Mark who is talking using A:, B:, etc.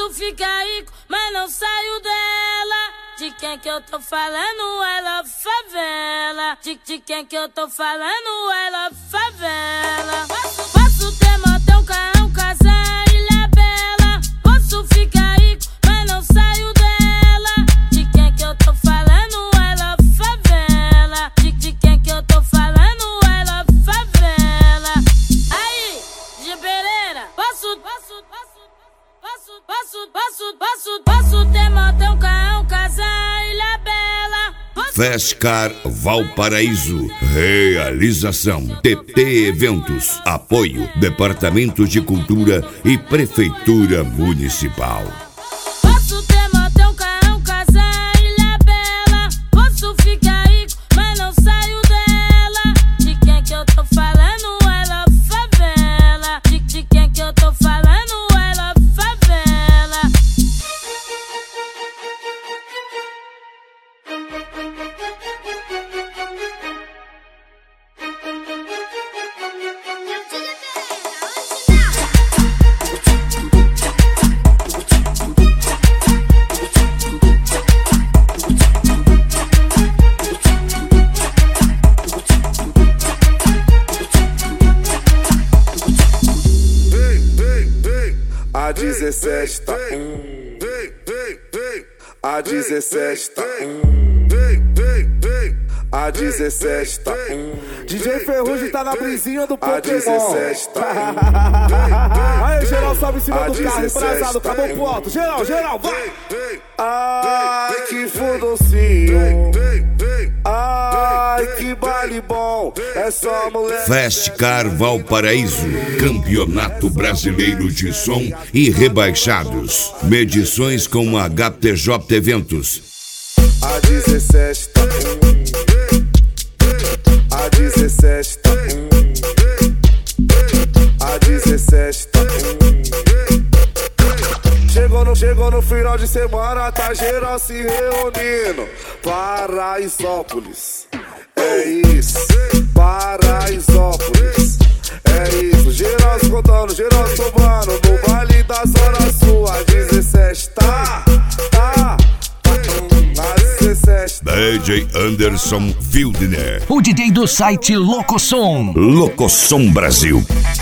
A: Posso ficar rico, mas não saio dela. De quem que eu tô falando? Ela favela. De quem que eu tô falando? Ela favela. Posso ter montão, carrão, casa, ilha bela. Posso ficar rico, mas não saio dela. De quem que eu tô falando? Ela favela. De quem que eu tô falando? Ela favela. Aí, de Pereira, posso ter montão, carrão, casa, ilha bela.
B: Fescar Valparaíso. Realização TT Eventos. Apoio Departamento de Cultura e Prefeitura Municipal.
A: Posso ter montão, carrão, casa, ilha bela. Posso ficar rico, mas não saio dela. De quem que eu tô falando? Ela favela. De quem que eu tô falando? Ela favela.
C: A 17 tá A 17 tá A 17 tá
D: DJ Ferrugem tá na brisinha do Pokémon.
C: A 17 tá
D: Aí, geral, sobe em cima do carro, embrasado, acabou pro alto. Geral, vai!
C: Ai, que fodocinho. Ai, que baile bom. É só mulher.
B: Fescar Valparaíso. Campeonato Brasileiro de Som e Rebaixados. Medições com a HTJ Eventos.
C: A 17 tá A 17 tá A 17 tá Chegou no final de semana, tá geral se reunindo. Paraisópolis, é isso. Paraisópolis, é isso. Geral se contando, geral se tomando. No baile da Zona Sul, a 17 tá a 17 tá.
B: DJ Anderson Wildner.
E: O DJ do site Locosom.
B: Locosom Brasil.